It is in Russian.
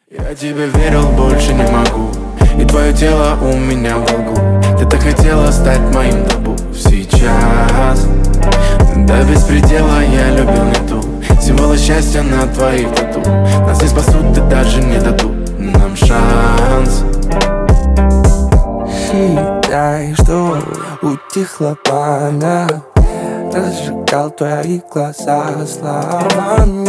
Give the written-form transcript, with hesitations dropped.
Я тебе верил, больше не могу. И твое тело у меня в долгу. Ты так хотела стать моим табу. Сейчас до беспредела я любил не ту. Символы счастья на твоих тату. Нас не спасут и даже не дадут нам шанс. Считай, что утихло пламя. Разжигал твои глаза словами.